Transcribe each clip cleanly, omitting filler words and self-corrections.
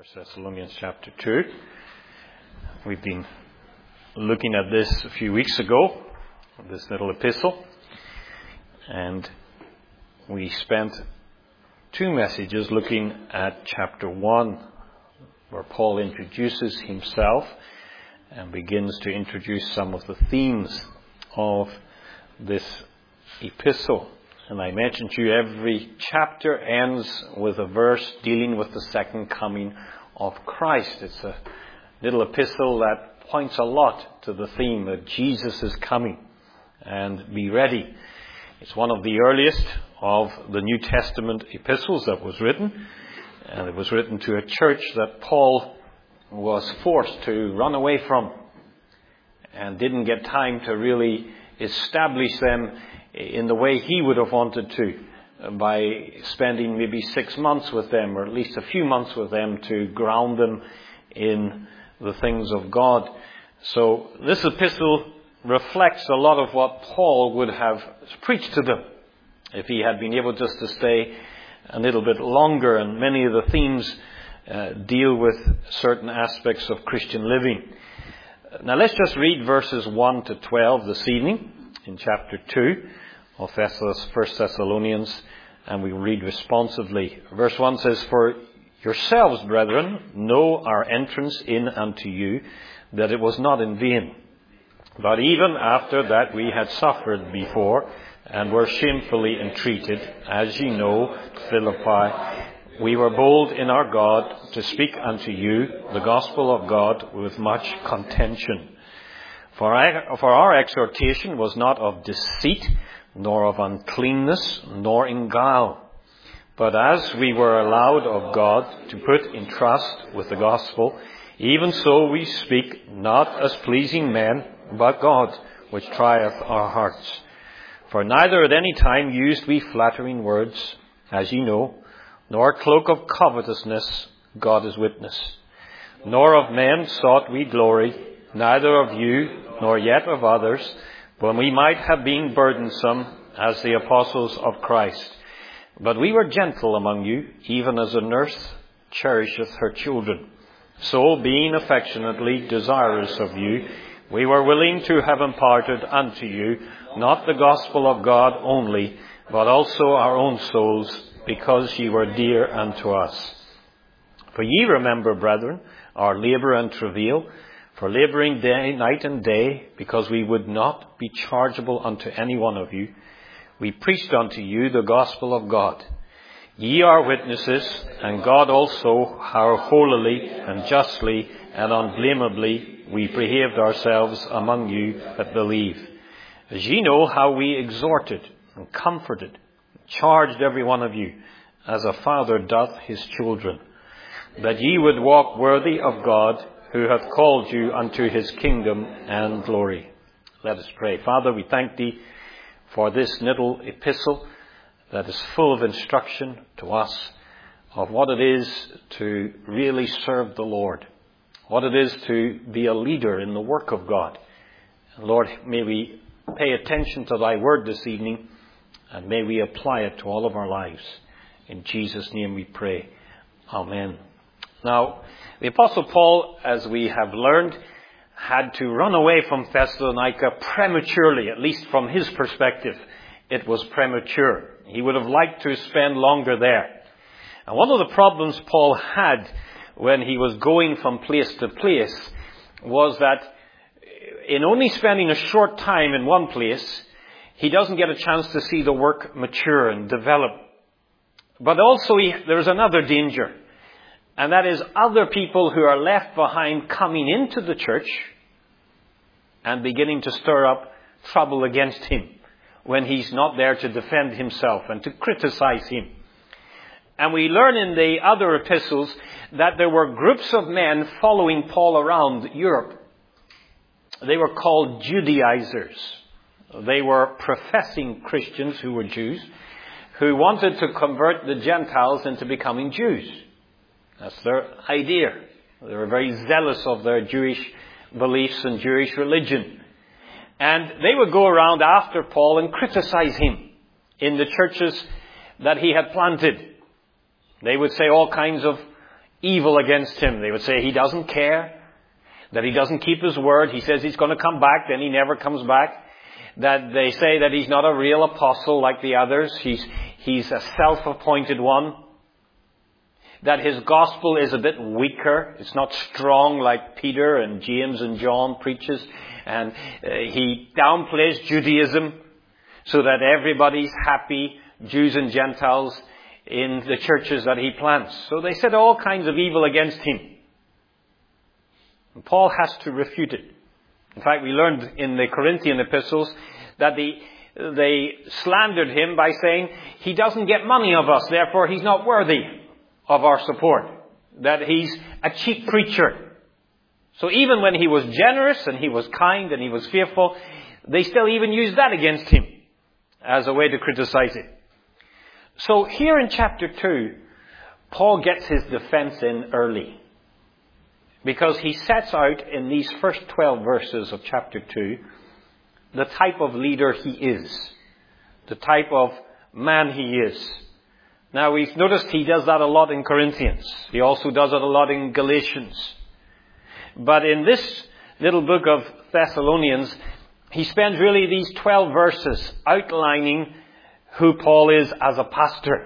1 Thessalonians chapter 2. We've been looking at this a few weeks ago, this little epistle, and we spent two messages looking at chapter 1, where Paul introduces himself and begins to introduce some of the themes of this epistle. And I mentioned to you every chapter ends with a verse dealing with the second coming of Christ. It's a little epistle that points a lot to the theme that Jesus is coming, and be ready. It's one of the earliest of the New Testament epistles that was written, and it was written to a church that Paul was forced to run away from and didn't get time to really establish them in the way he would have wanted to, by spending maybe 6 months with them, or at least a few months with them, to ground them in the things of God. So this epistle reflects a lot of what Paul would have preached to them if he had been able just to stay a little bit longer. And many of the themes deal with certain aspects of Christian living. Now let's just read verses 1 to 12 this evening in chapter 2 of 1 Thessalonians, and we read responsively. Verse 1 says, "For yourselves, brethren, know our entrance in unto you, that it was not in vain. But even after that we had suffered before, and were shamefully entreated, as ye know, Philippi, we were bold in our God to speak unto you the gospel of God with much contention. For our exhortation was not of deceit, nor of uncleanness, nor in guile. But as we were allowed of God to put in trust with the gospel, even so we speak, not as pleasing men, but God, which trieth our hearts. For neither at any time used we flattering words, as ye know, nor cloak of covetousness, God is witness. Nor of men sought we glory, neither of you, nor yet of others, when we might have been burdensome as the apostles of Christ. But we were gentle among you, even as a nurse cherisheth her children. So, being affectionately desirous of you, we were willing to have imparted unto you not the gospel of God only, but also our own souls, because ye were dear unto us. For ye remember, brethren, our labour and travail, for labouring night and day, because we would not be chargeable unto any one of you, we preached unto you the gospel of God. Ye are witnesses, and God also, how holily and justly and unblameably we behaved ourselves among you that believe. As ye know how we exhorted and comforted, charged every one of you, as a father doth his children, that ye would walk worthy of God, who hath called you unto his kingdom and glory." Let us pray. Father, we thank thee for this little epistle that is full of instruction to us of what it is to really serve the Lord, what it is to be a leader in the work of God. And Lord, may we pay attention to thy word this evening, and may we apply it to all of our lives. In Jesus' name we pray. Amen. Now, the Apostle Paul, as we have learned, had to run away from Thessalonica prematurely, at least from his perspective. It was premature. He would have liked to spend longer there. And one of the problems Paul had when he was going from place to place was that in only spending a short time in one place, he doesn't get a chance to see the work mature and develop. But also there's another danger. And that is other people who are left behind coming into the church and beginning to stir up trouble against him when he's not there to defend himself and to criticize him. And we learn in the other epistles that there were groups of men following Paul around Europe. They were called Judaizers. They were professing Christians who were Jews, who wanted to convert the Gentiles into becoming Jews. That's their idea. They were very zealous of their Jewish beliefs and Jewish religion. And they would go around after Paul and criticize him in the churches that he had planted. They would say all kinds of evil against him. They would say he doesn't care, that he doesn't keep his word. He says he's going to come back, then he never comes back. That they say that he's not a real apostle like the others. He's a self-appointed one. That his gospel is a bit weaker. It's not strong like Peter and James and John preaches. And he downplays Judaism so that everybody's happy, Jews and Gentiles, in the churches that he plants. So they said all kinds of evil against him. And Paul has to refute it. In fact, we learned in the Corinthian epistles that they slandered him by saying he doesn't get money of us, therefore he's not worthy of our support. That he's a cheap preacher. So even when he was generous and he was kind and he was faithful, they still even used that against him as a way to criticize it. So here in chapter 2, Paul gets his defense in early. Because he sets out in these first 12 verses of chapter 2 the type of leader he is. The type of man he is. Now we've noticed he does that a lot in Corinthians. He also does it a lot in Galatians. But in this little book of Thessalonians, he spends really these 12 verses outlining who Paul is as a pastor.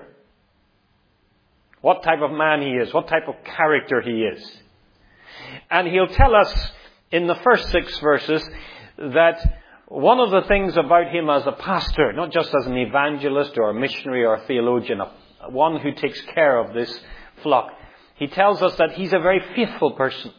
What type of man he is. What type of character he is. And he'll tell us in the first 6 verses that one of the things about him as a pastor, not just as an evangelist or a missionary or a theologian, one who takes care of this flock, he tells us that he's a very faithful person.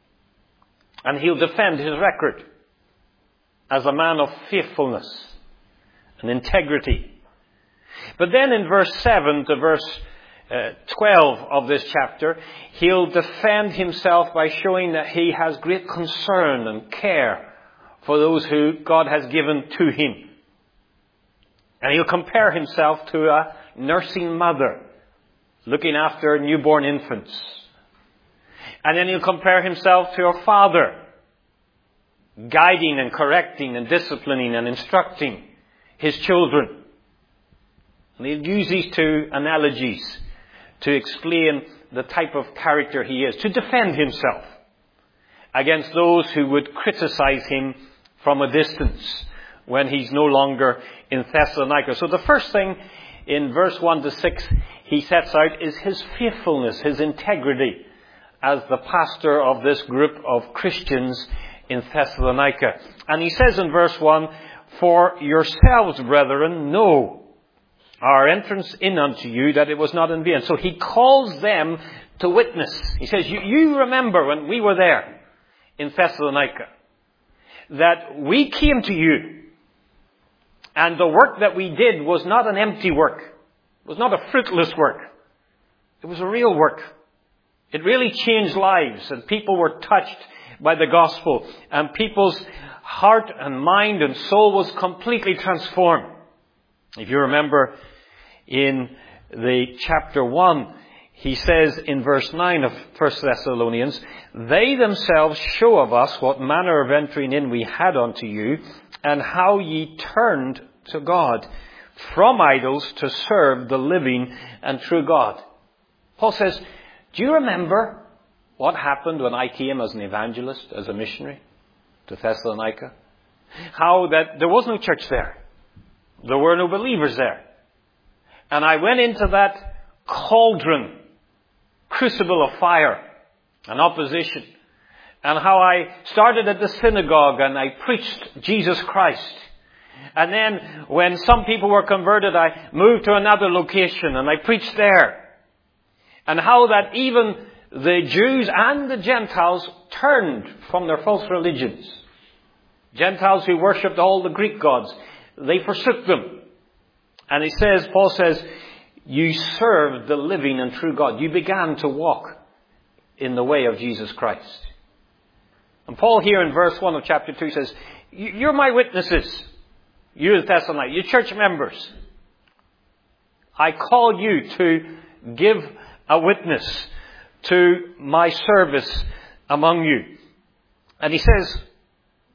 And he'll defend his record as a man of faithfulness and integrity. But then in verse 7 to verse 12 of this chapter, he'll defend himself by showing that he has great concern and care for those who God has given to him. And he'll compare himself to a nursing mother looking after newborn infants. And then he'll compare himself to a father guiding and correcting and disciplining and instructing his children. And he'll use these 2 analogies to explain the type of character he is, to defend himself against those who would criticize him from a distance when he's no longer in Thessalonica. So the first thing in verse 1 to 6 he sets out is his faithfulness, his integrity as the pastor of this group of Christians in Thessalonica. And he says in verse 1, "For yourselves, brethren, know our entrance in unto you, that it was not in vain." So he calls them to witness. He says, you remember when we were there in Thessalonica, that we came to you, and the work that we did was not an empty work. It was not a fruitless work. It was a real work. It really changed lives, and people were touched by the gospel, and people's heart and mind and soul was completely transformed. If you remember in the chapter 1, he says in verse 9 of 1 Thessalonians, "They themselves show of us what manner of entering in we had unto you, and how ye turned to God from idols to serve the living and true God." Paul says, do you remember what happened when I came as an evangelist, as a missionary to Thessalonica? How that there was no church there. There were no believers there. And I went into that cauldron, crucible of fire and opposition. And how I started at the synagogue and I preached Jesus Christ. And then when some people were converted, I moved to another location and I preached there. And how that even the Jews and the Gentiles turned from their false religions. Gentiles who worshipped all the Greek gods, they forsook them. And he says, Paul says, you served the living and true God. You began to walk in the way of Jesus Christ. And Paul here in verse 1 of chapter 2 says, you're my witnesses. You as Thessalonians, you church members. I call you to give a witness to my service among you. And he says,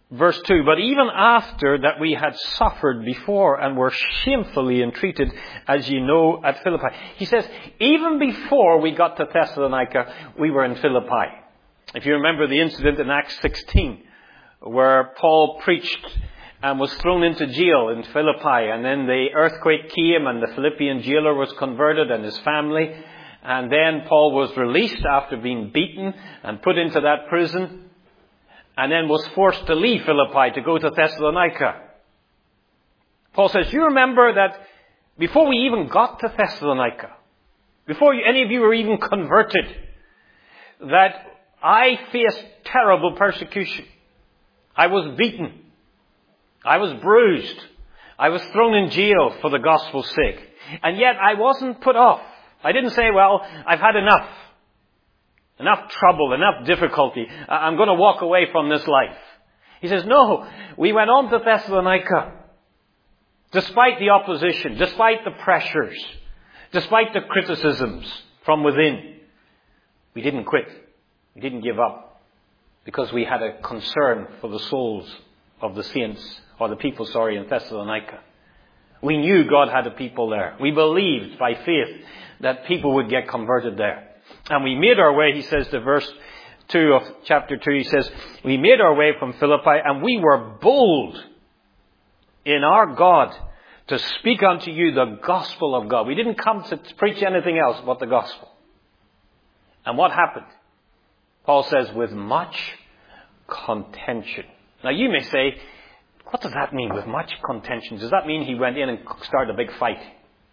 Verse 2, but even after that we had suffered before and were shamefully entreated, as you know, at Philippi. He says, even before we got to Thessalonica, we were in Philippi. If you remember the incident in Acts 16, where Paul preached and was thrown into jail in Philippi, and then the earthquake came and the Philippian jailer was converted and his family, and then Paul was released after being beaten and put into that prison, and then was forced to leave Philippi to go to Thessalonica. Paul says, you remember that before we even got to Thessalonica, before any of you were even converted, that I faced terrible persecution. I was beaten. I was bruised. I was thrown in jail for the gospel's sake. And yet I wasn't put off. I didn't say, well, I've had enough. Enough trouble, enough difficulty. I'm going to walk away from this life. He says, no, we went on to Thessalonica. Despite the opposition, despite the pressures, despite the criticisms from within, we didn't quit. We didn't give up. Because we had a concern for the souls of the saints, or the people, in Thessalonica. We knew God had a people there. We believed by faith that people would get converted there. And we made our way, he says, to verse 2 of chapter 2, he says, we made our way from Philippi, and we were bold in our God to speak unto you the gospel of God. We didn't come to preach anything else but the gospel. And what happened? Paul says, with much contention. Now you may say, what does that mean, with much contention? Does that mean he went in and started a big fight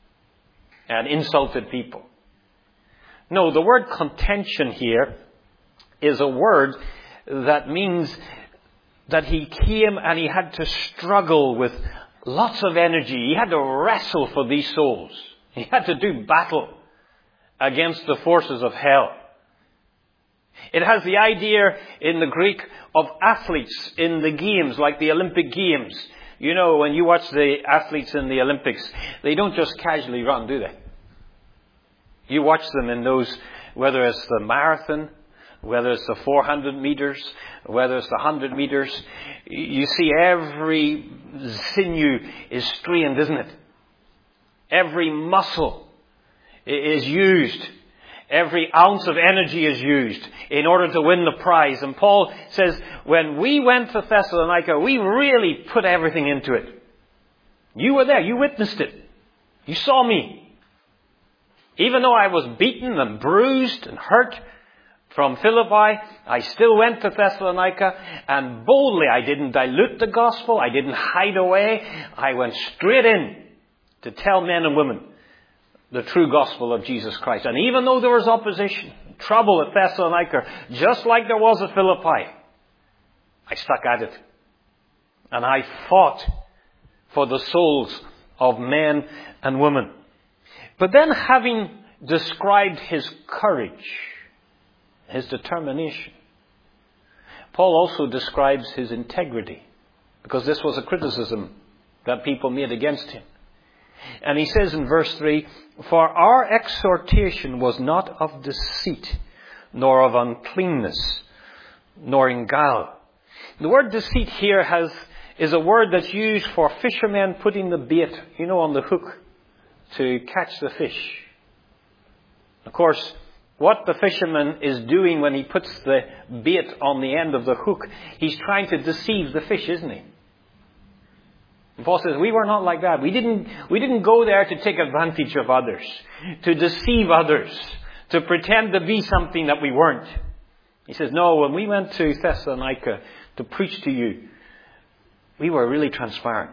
and insulted people? No, the word contention here is a word that means that he came and he had to struggle with lots of energy. He had to wrestle for these souls. He had to do battle against the forces of hell. It has the idea in the Greek of athletes in the games, like the Olympic Games. You know, when you watch the athletes in the Olympics, they don't just casually run, do they? You watch them in those, whether it's the marathon, whether it's the 400 meters, whether it's the 100 meters, you see every sinew is strained, isn't it? Every muscle is used. Every ounce of energy is used in order to win the prize. And Paul says, when we went to Thessalonica, we really put everything into it. You were there. You witnessed it. You saw me. Even though I was beaten and bruised and hurt from Philippi, I still went to Thessalonica, and boldly I didn't dilute the gospel. I didn't hide away. I went straight in to tell men and women the true gospel of Jesus Christ. And even though there was opposition, trouble at Thessalonica, just like there was at Philippi, I stuck at it. And I fought for the souls of men and women. But then, having described his courage, his determination, Paul also describes his integrity, because this was a criticism that people made against him. And he says in verse 3, for our exhortation was not of deceit, nor of uncleanness, nor in guile. The word deceit here is a word that's used for fishermen putting the bait, on the hook to catch the fish. Of course, what the fisherman is doing when he puts the bait on the end of the hook, he's trying to deceive the fish, isn't he? And Paul says, we were not like that. We didn't go there to take advantage of others, to deceive others, to pretend to be something that we weren't. He says, no, when we went to Thessalonica to preach to you, we were really transparent.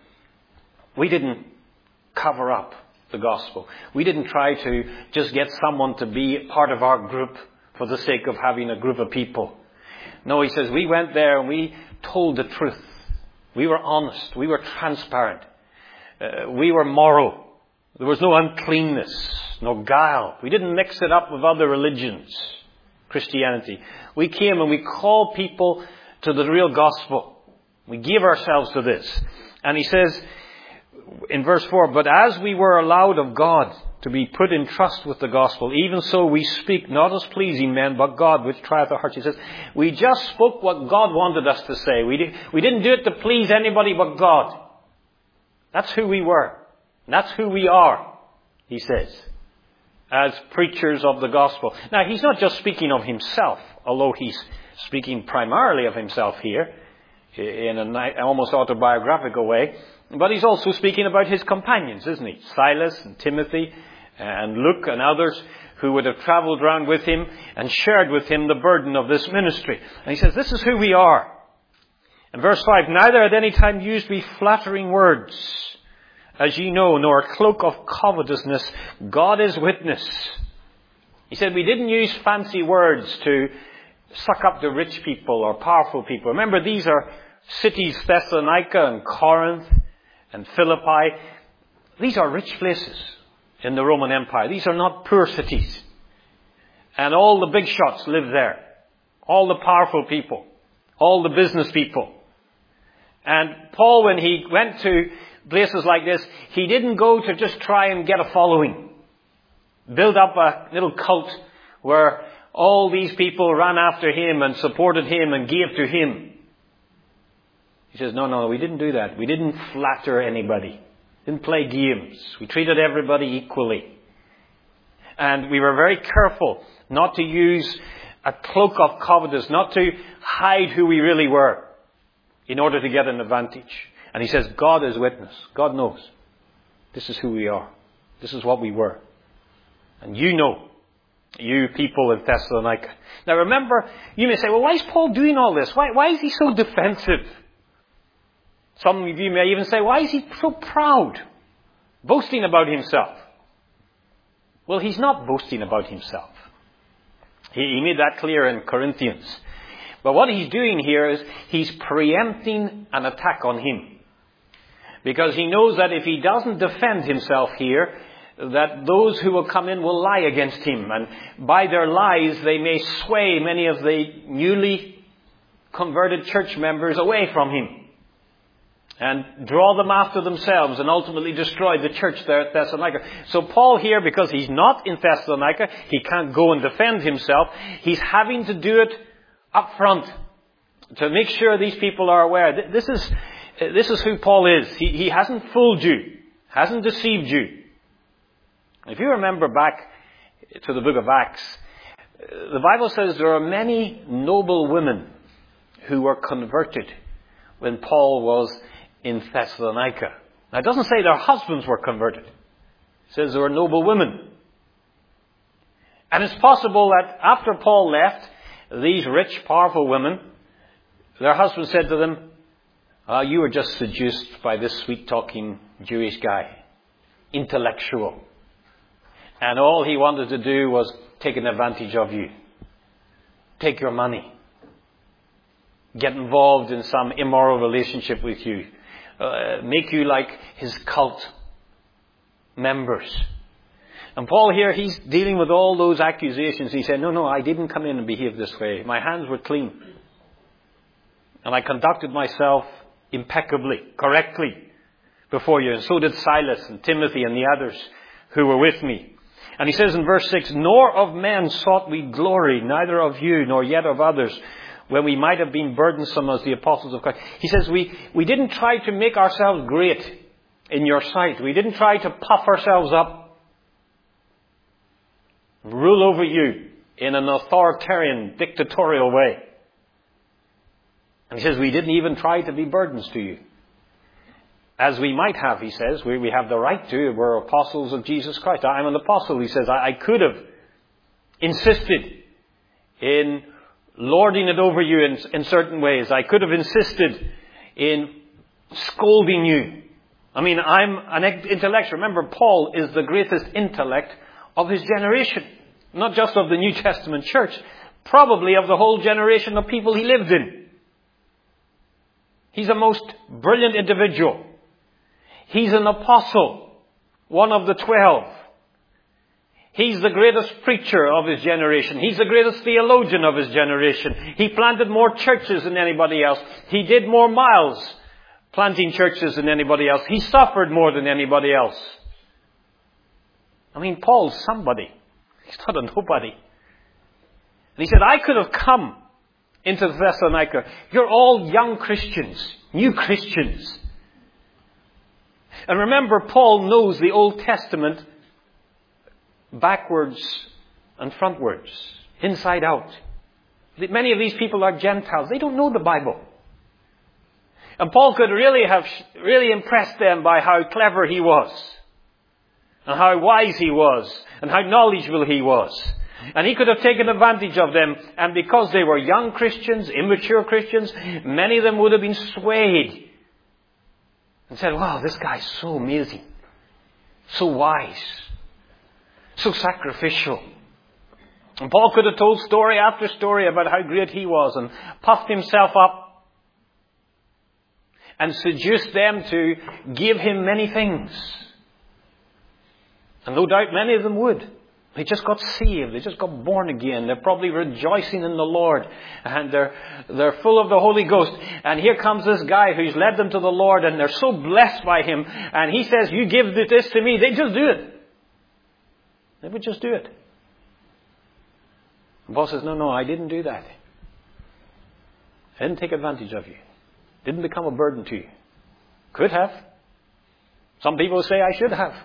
We didn't cover up the gospel. We didn't try to just get someone to be part of our group for the sake of having a group of people. No, he says, we went there and we told the truth. We were honest. We were transparent. We were moral. There was no uncleanness, no guile. We didn't mix it up with other religions, Christianity. We came and we called people to the real gospel. We gave ourselves to this. And he says in verse 4, but as we were allowed of God to be put in trust with the gospel. Even so we speak not as pleasing men, but God which trieth the hearts. He says, we just spoke what God wanted us to say. We didn't do it to please anybody but God. That's who we were. That's who we are, he says, as preachers of the gospel. Now, he's not just speaking of himself, although he's speaking primarily of himself here in an almost autobiographical way. But he's also speaking about his companions, isn't he? Silas and Timothy and Luke and others who would have traveled around with him and shared with him the burden of this ministry. And he says, this is who we are. And verse 5, neither at any time used we flattering words, as ye know, nor a cloak of covetousness. God is witness. He said we didn't use fancy words to suck up the rich people or powerful people. Remember, these are cities, Thessalonica and Corinth and Philippi. These are rich places in the Roman Empire. These are not poor cities. And all the big shots live there. All the powerful people. All the business people. And Paul, when he went to places like this, he didn't go to just try and get a following. Build up a little cult where all these people ran after him and supported him and gave to him. He says, no, we didn't do that. We didn't flatter anybody. Didn't play games. We treated everybody equally. And we were very careful not to use a cloak of covetous, not to hide who we really were in order to get an advantage. And he says, God is witness. God knows. This is who we are. This is what we were. And you know, you people in Thessalonica. Now remember, you may say, well, why is Paul doing all this? Why is he so defensive? Some of you may even say, why is he so proud? Boasting about himself. Well, he's not boasting about himself. He made that clear in Corinthians. But what he's doing here is he's preempting an attack on him. Because he knows that if he doesn't defend himself here, that those who will come in will lie against him. And by their lies, they may sway many of the newly converted church members away from him. And draw them after themselves and ultimately destroy the church there at Thessalonica. So Paul here, because he's not in Thessalonica, he can't go and defend himself. He's having to do it up front to make sure these people are aware. This is who Paul is. He hasn't fooled you, hasn't deceived you. If you remember back to the book of Acts, the Bible says there are many noble women who were converted when Paul was in Thessalonica. Now it doesn't say their husbands were converted. It says there were noble women. And it's possible that after Paul left, these rich, powerful women, their husbands said to them, you were just seduced by this sweet-talking Jewish guy. Intellectual. And all he wanted to do was take an advantage of you. Take your money. Get involved in some immoral relationship with you. Make you like his cult members. And Paul here, he's dealing with all those accusations. He said, no, I didn't come in and behave this way. My hands were clean. And I conducted myself impeccably, correctly before you. And so did Silas and Timothy and the others who were with me. And he says in verse 6, nor of men sought we glory, neither of you, nor yet of others, when we might have been burdensome as the apostles of Christ. He says we didn't try to make ourselves great in your sight. We didn't try to puff ourselves up, rule over you in an authoritarian, dictatorial way. And he says we didn't even try to be burdens to you. As we might have, he says, we have the right to. We're apostles of Jesus Christ. I'm an apostle, he says. I could have insisted in lording it over you in certain ways. I could have insisted in scolding you. I mean, I'm an intellectual. Remember, Paul is the greatest intellect of his generation. Not just of the New Testament church. Probably of the whole generation of people he lived in. He's a most brilliant individual. He's an apostle. One of the 12. He's the greatest preacher of his generation. He's the greatest theologian of his generation. He planted more churches than anybody else. He did more miles planting churches than anybody else. He suffered more than anybody else. I mean, Paul's somebody. He's not a nobody. And he said, I could have come into Thessalonica. You're all young Christians, new Christians. And remember, Paul knows the Old Testament backwards and frontwards, inside out. Many of these people are Gentiles. They don't know the Bible. And Paul could really have impressed them by how clever he was, and how wise he was, and how knowledgeable he was. And he could have taken advantage of them. And because they were young Christians, immature Christians, many of them would have been swayed and said, wow, this guy's so amazing, so wise, so sacrificial. And Paul could have told story after story about how great he was and puffed himself up and seduced them to give him many things. And no doubt many of them would. They just got saved. They just got born again. They're probably rejoicing in the Lord. And they're full of the Holy Ghost. And here comes this guy who's led them to the Lord, and they're so blessed by him. And he says, you give this to me. They just do it. They would just do it. And Paul says, no, I didn't do that. I didn't take advantage of you. Didn't become a burden to you. Could have. Some people say I should have.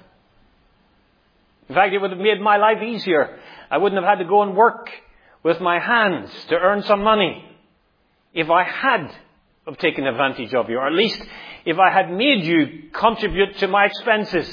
In fact, it would have made my life easier. I wouldn't have had to go and work with my hands to earn some money if I had have taken advantage of you, or at least if I had made you contribute to my expenses.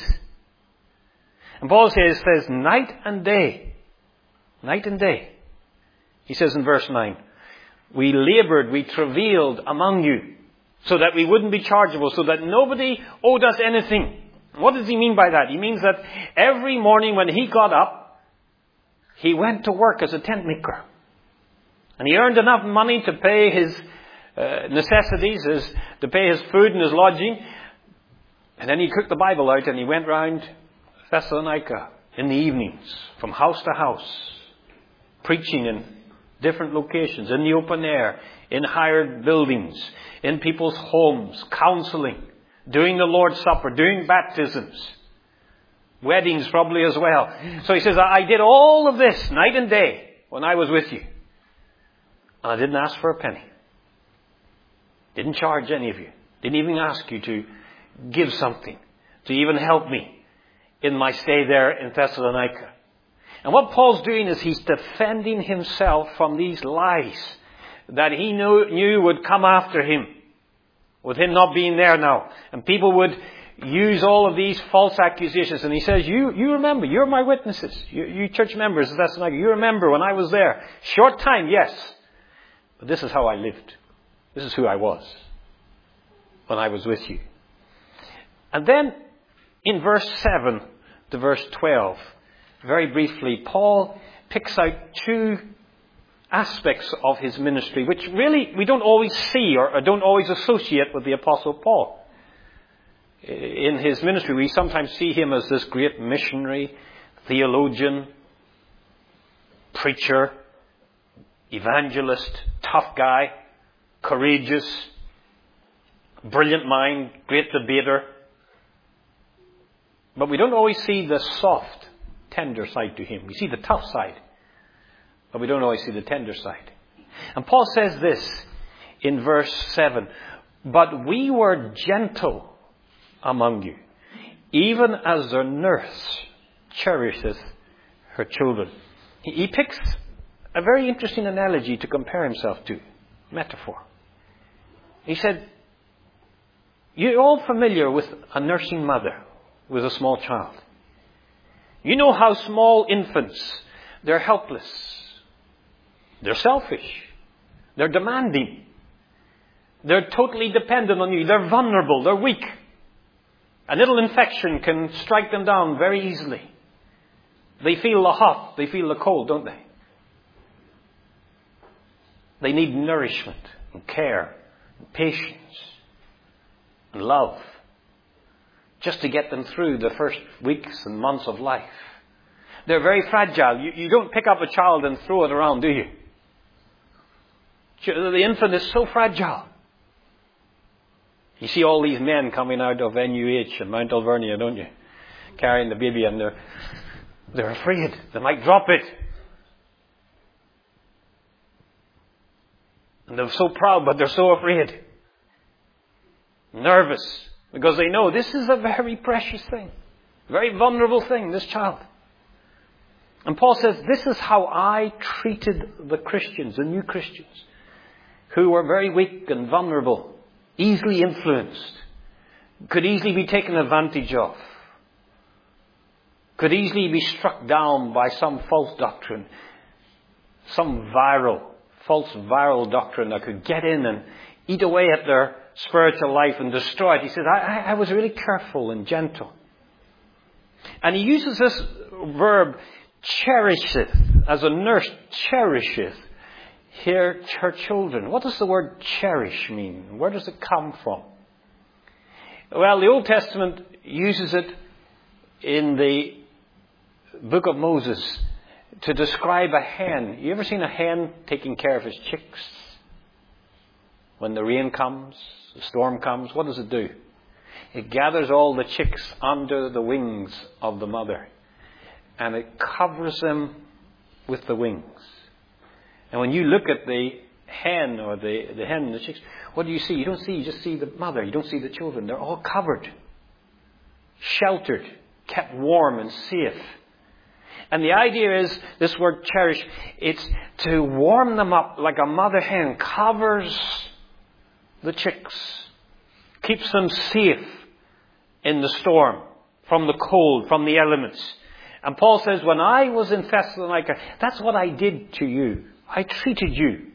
And Paul says night and day. Night and day. He says in verse 9, we labored, we travailed among you so that we wouldn't be chargeable, so that nobody owed us anything. What does he mean by that? He means that every morning when he got up, he went to work as a tent maker. And he earned enough money to pay his necessities, to pay his food and his lodging. And then he took the Bible out and he went round Thessalonica in the evenings, from house to house, preaching in different locations, in the open air, in hired buildings, in people's homes, counseling, doing the Lord's Supper, doing baptisms, weddings probably as well. So he says, I did all of this night and day when I was with you. And I didn't ask for a penny. Didn't charge any of you. Didn't even ask you to give something, to even help me in my stay there in Thessalonica. And what Paul's doing is he's defending himself from these lies that he knew would come after him, with him not being there now. And people would use all of these false accusations. And he says, you remember, you're my witnesses. You church members of Thessalonica, you remember when I was there. Short time, yes. But this is how I lived. This is who I was when I was with you. And then in verse 7 to verse 12, very briefly, Paul picks out two aspects of his ministry, which really we don't always see or don't always associate with the Apostle Paul. In his ministry, we sometimes see him as this great missionary, theologian, preacher, evangelist, tough guy, courageous, brilliant mind, great debater. But we don't always see the soft, tender side to him. We see the tough side, but we don't always see the tender side. And Paul says this in verse 7, but we were gentle among you, even as a nurse cherisheth her children. He picks a very interesting analogy to compare himself to, metaphor. He said, you're all familiar with a nursing mother with a small child. You know how small infants, they're helpless. They're selfish. They're demanding. They're totally dependent on you. They're vulnerable. They're weak. A little infection can strike them down very easily. They feel the hot. They feel the cold, don't they? They need nourishment and care and patience and love, just to get them through the first weeks and months of life. They're very fragile. You don't pick up a child and throw it around, do you? The infant is so fragile. You see all these men coming out of NUH and Mount Alvernia, don't you? Carrying the baby, and They're afraid. They might drop it. And they're so proud, but they're so afraid. Nervous. Because they know this is a very precious thing. Very vulnerable thing, this child. And Paul says, this is how I treated the Christians, the new Christians, who were very weak and vulnerable, easily influenced, could easily be taken advantage of, could easily be struck down by some false doctrine, some false viral doctrine that could get in and eat away at their spiritual life and destroy it. He says, I was really careful and gentle. And he uses this verb, cherisheth, as a nurse cherisheth her children. What does the word cherish mean? Where does it come from? Well, the Old Testament uses it in the book of Moses to describe a hen. You ever seen a hen taking care of his chicks? When the rain comes, the storm comes, what does it do? It gathers all the chicks under the wings of the mother. And it covers them with the wings. And when you look at the hen or the hen and the chicks, what do you see? You just see the mother. You don't see the children. They're all covered, sheltered, kept warm and safe. And the idea is, this word cherish, it's to warm them up like a mother hen covers the chicks, keeps them safe in the storm, from the cold, from the elements. And Paul says, when I was in Thessalonica, that's what I did to you. I treated you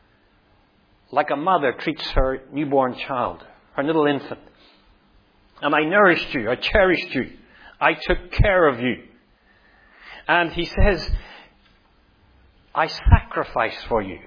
like a mother treats her newborn child, her little infant. And I nourished you, I cherished you, I took care of you. And he says, I sacrificed for you.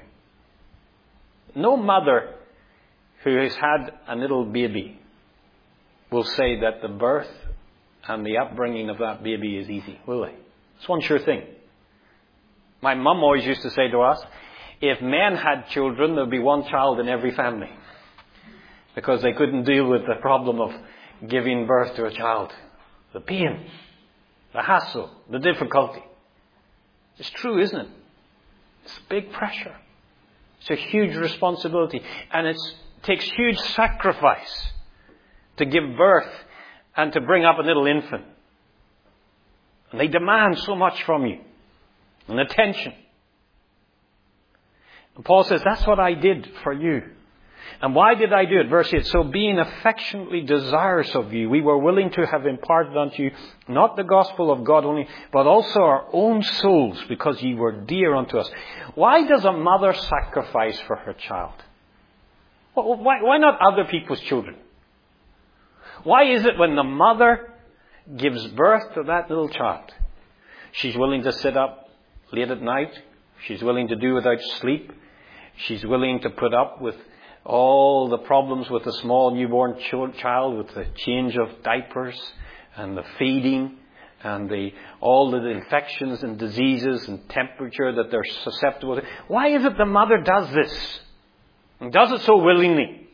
No mother who has had a little baby will say that the birth and the upbringing of that baby is easy, will they? It's one sure thing. My mum always used to say to us, if men had children, there would be one child in every family. Because they couldn't deal with the problem of giving birth to a child. The pain, the hassle, the difficulty. It's true, isn't it? It's big pressure. It's a huge responsibility. And it takes huge sacrifice to give birth and to bring up a little infant. And they demand so much from you. And attention. And Paul says, that's what I did for you. And why did I do it? Verse 8, so being affectionately desirous of you, we were willing to have imparted unto you not the gospel of God only, but also our own souls, because ye were dear unto us. Why does a mother sacrifice for her child? Why not other people's children? Why is it when the mother gives birth to that little child, she's willing to sit up late at night, she's willing to do without sleep, she's willing to put up with all the problems with a small newborn child, with the change of diapers and the feeding and all the infections and diseases and temperature that they're susceptible to? Why is it the mother does this? And does it so willingly?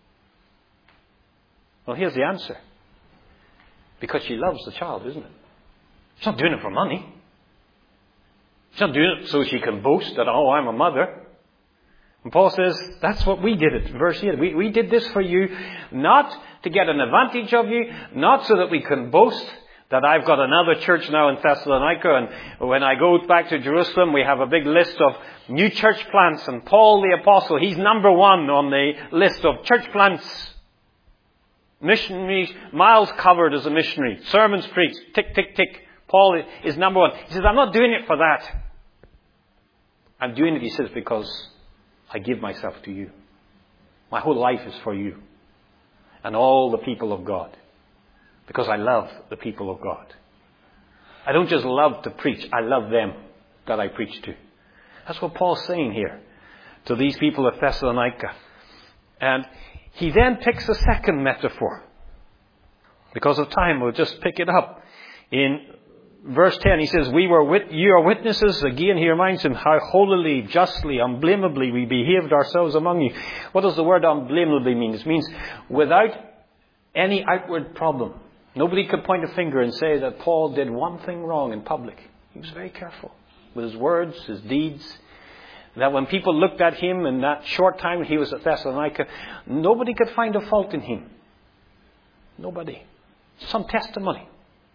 Well, here's the answer. Because she loves the child, isn't it? She's not doing it for money. She's not doing it so she can boast that, oh, I'm a mother. And Paul says, that's what we did it. Verse 8, we did this for you, not to get an advantage of you, not so that we can boast that I've got another church now in Thessalonica, and when I go back to Jerusalem, we have a big list of new church plants, and Paul the Apostle, he's number one on the list of church plants. Missionaries, miles covered as a missionary, sermons preached, tick, tick, tick. Paul is number one. He says, I'm not doing it for that. I'm doing it, he says, because I give myself to you. My whole life is for you and all the people of God, because I love the people of God. I don't just love to preach, I love them that I preach to. That's what Paul's saying here to these people of Thessalonica. And he then picks a second metaphor. Because of time, we'll just pick it up. In verse 10, he says, you are witnesses. Again, he reminds him how holily, justly, unblameably we behaved ourselves among you. What does the word unblameably mean? It means without any outward problem. Nobody could point a finger and say that Paul did one thing wrong in public. He was very careful with his words, his deeds. That when people looked at him in that short time he was at Thessalonica, nobody could find a fault in him. Nobody. Some testimony.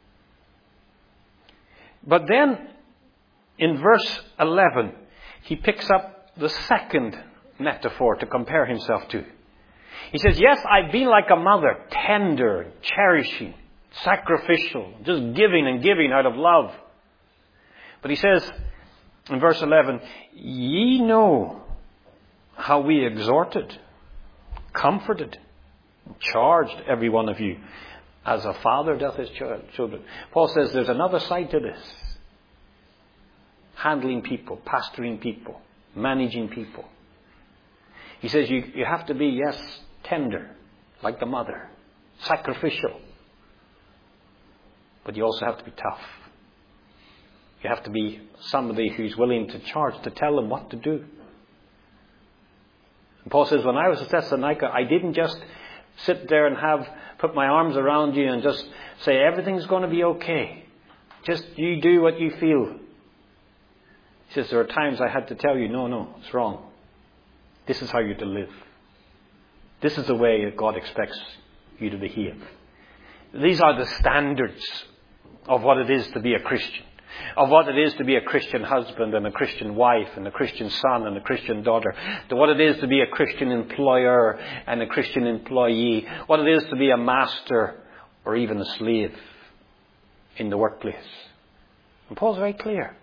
But then, in verse 11, he picks up the second metaphor to compare himself to. He says, yes, I've been like a mother, tender, cherishing, sacrificial, just giving and giving out of love. But he says, in verse 11, ye know how we exhorted, comforted, charged every one of you, as a father doth his children. Paul says there's another side to this. Handling people, pastoring people, managing people. He says you have to be, yes, tender, like the mother, sacrificial. But you also have to be tough. You have to be somebody who's willing to charge, to tell them what to do. And Paul says, when I was at Thessalonica, I didn't just sit there and put my arms around you and just say, everything's going to be okay. Just you do what you feel. He says, there are times I had to tell you, no, it's wrong. This is how you're to live. This is the way that God expects you to behave. These are the standards of what it is to be a Christian. Of what it is to be a Christian husband and a Christian wife and a Christian son and a Christian daughter. To what it is to be a Christian employer and a Christian employee. What it is to be a master or even a slave in the workplace. And Paul's very clear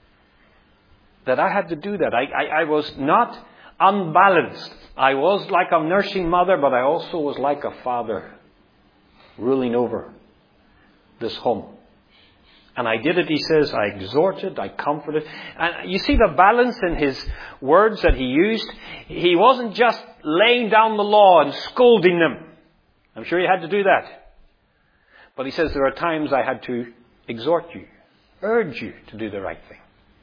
that I had to do that. I was not unbalanced. I was like a nursing mother, but I also was like a father ruling over this home. And I did it, he says, I exhorted, I comforted. And you see the balance in his words that he used. He wasn't just laying down the law and scolding them. I'm sure he had to do that. But he says there are times I had to exhort you, urge you to do the right thing.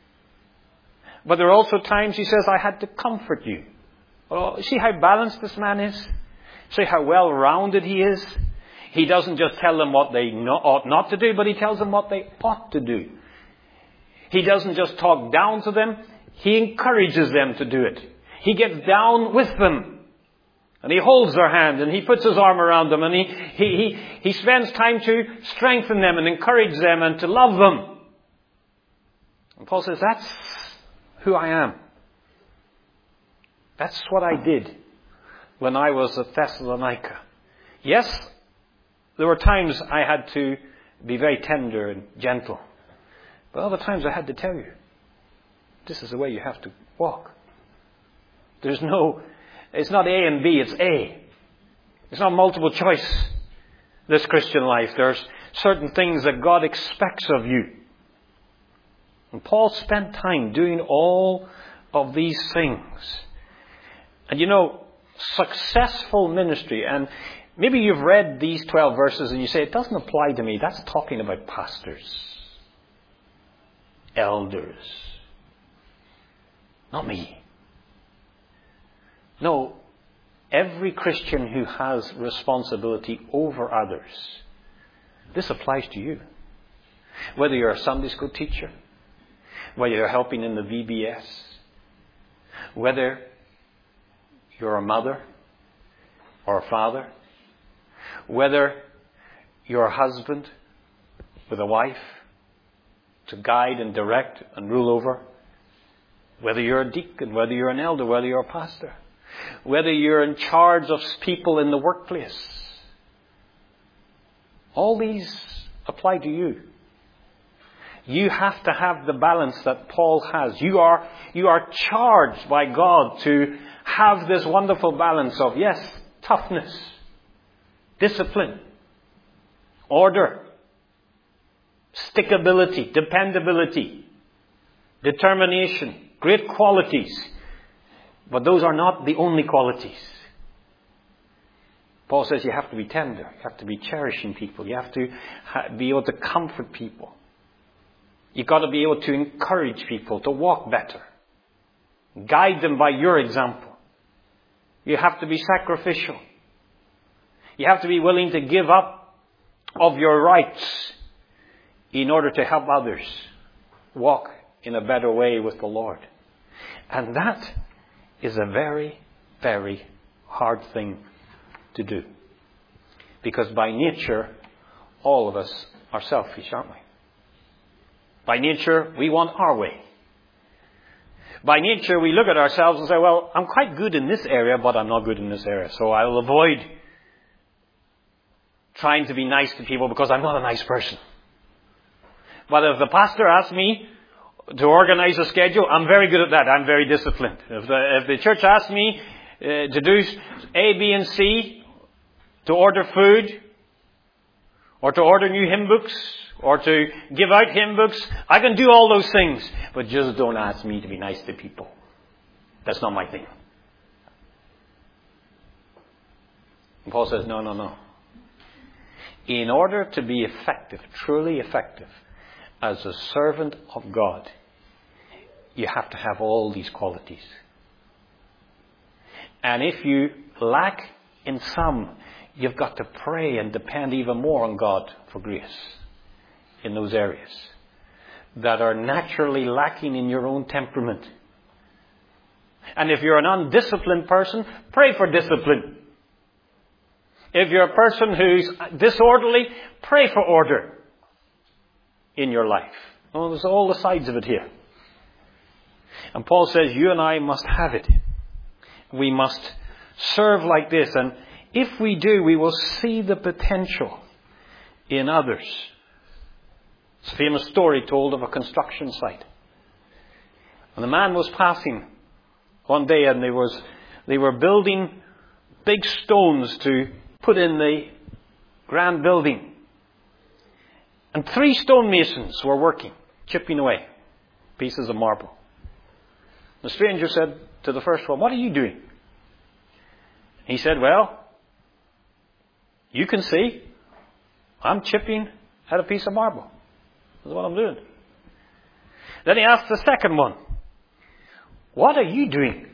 But there are also times, he says, I had to comfort you. Oh, see how balanced this man is? See how well-rounded he is? He doesn't just tell them what they ought not to do, but he tells them what they ought to do. He doesn't just talk down to them, he encourages them to do it. He gets down with them. And he holds their hand and he puts his arm around them and he spends time to strengthen them and encourage them and to love them. And Paul says, that's who I am. That's what I did when I was at Thessalonica. Yes, there were times I had to be very tender and gentle. But other times I had to tell you, this is the way you have to walk. It's not A and B, it's A. It's not multiple choice, this Christian life. There's certain things that God expects of you. And Paul spent time doing all of these things. And you know, successful ministry, and maybe you've read these 12 verses and you say, it doesn't apply to me. That's talking about pastors, elders, not me. No, every Christian who has responsibility over others, this applies to you. Whether you're a Sunday school teacher, whether you're helping in the VBS, whether you're a mother or a father, whether you're a husband with a wife to guide and direct and rule over, whether you're a deacon, whether you're an elder, whether you're a pastor, whether you're in charge of people in the workplace. All these apply to you. You have to have the balance that Paul has. You are charged by God to have this wonderful balance of, yes, toughness, discipline, order, stickability, dependability, determination, great qualities. But those are not the only qualities. Paul says you have to be tender. You have to be cherishing people. You have to be able to comfort people. You've got to be able to encourage people to walk better. Guide them by your example. You have to be sacrificial. You have to be willing to give up of your rights in order to help others. walk in a better way with the Lord. And that is a very, very hard thing to do. Because by nature, all of us are selfish, aren't we? By nature, we want our way. By nature, we look at ourselves and say, well, I'm quite good in this area, but I'm not good in this area. So I'll avoid trying to be nice to people because I'm not a nice person. But if the pastor asks me to organize a schedule, I'm very good at that. I'm very disciplined. If the church asks me to do A, B, and C, to order food, or to order new hymn books, or to give out hymn books, I can do all those things. But just don't ask me to be nice to people. That's not my thing. And Paul says, no. In order to be effective, truly effective, as a servant of God, you have to have all these qualities. And if you lack in some, you've got to pray and depend even more on God for grace in those areas that are naturally lacking in your own temperament. And if you're an undisciplined person, pray for discipline. If you're a person who's disorderly, pray for order in your life. Well, there's all the sides of it here. And Paul says you and I must have it. We must serve like this. And if we do, we will see the potential in others. It's a famous story told of a construction site. And the man was passing one day and they were building big stones to put in the grand building. And 3 stonemasons were working, chipping away pieces of marble. The stranger said to the first one, "What are you doing?" He said, "Well, you can see I'm chipping at a piece of marble. That's what I'm doing." Then he asked the second one, "What are you doing?"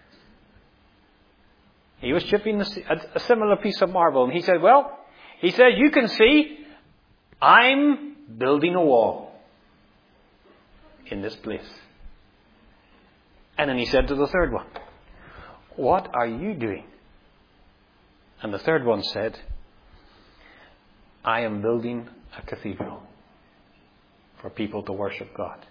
He was chipping a similar piece of marble. And he said, "Well," he said, "you can see I'm building a wall in this place." And then he said to the third one, "What are you doing?" And the third one said, "I am building a cathedral for people to worship God."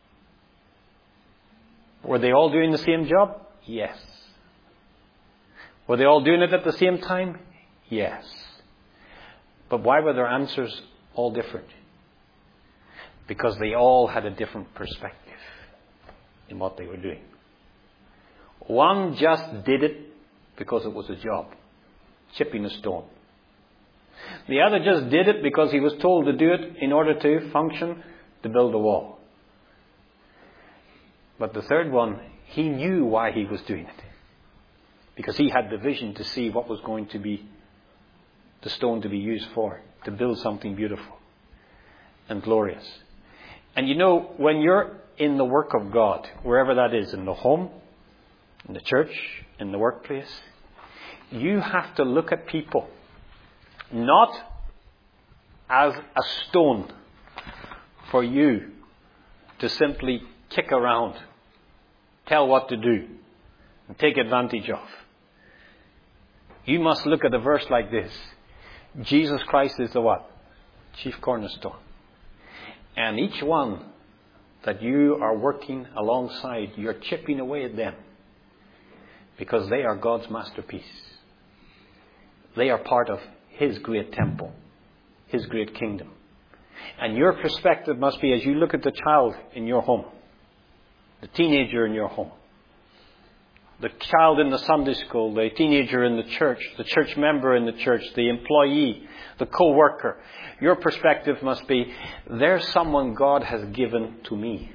Were they all doing the same job? Yes. Were they all doing it at the same time? Yes. But why were their answers all different? Because they all had a different perspective in what they were doing. One just did it because it was a job, chipping a stone. The other just did it because he was told to do it in order to function, to build a wall. But the third one, he knew why he was doing it. Because he had the vision to see what was going to be the stone to be used for, to build something beautiful and glorious. And you know, when you're in the work of God, wherever that is, in the home, in the church, in the workplace, you have to look at people not as a stone for you to simply kick around, tell what to do, and take advantage of. You must look at a verse like this. Jesus Christ is the what? Chief cornerstone. And each one that you are working alongside, you're chipping away at them. Because they are God's masterpiece. They are part of His great temple. His great kingdom. And your perspective must be, as you look at the child in your home, the teenager in your home, the child in the Sunday school, the teenager in the church member in the church, the employee, the co-worker. Your perspective must be, there's someone God has given to me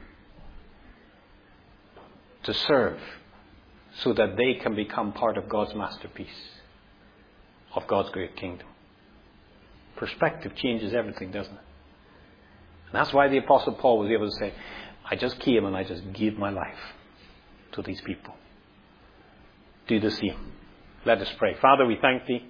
to serve so that they can become part of God's masterpiece, of God's great kingdom. Perspective changes everything, doesn't it? And that's why the Apostle Paul was able to say, I just came and I just gave my life to these people. Do the same. Let us pray. Father, we thank Thee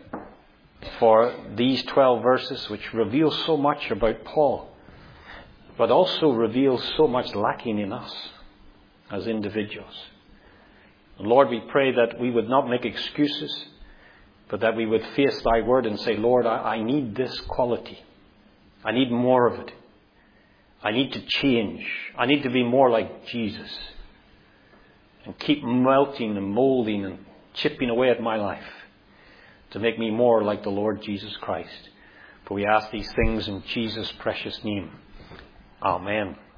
for these 12 verses which reveal so much about Paul. but also reveals so much lacking in us as individuals. And Lord, we pray that we would not make excuses, but that we would face thy word and say, Lord, I need this quality. I need more of it. I need to change. I need to be more like Jesus. And keep melting and molding and chipping away at my life to make me more like the Lord Jesus Christ. For we ask these things in Jesus' precious name. Amen.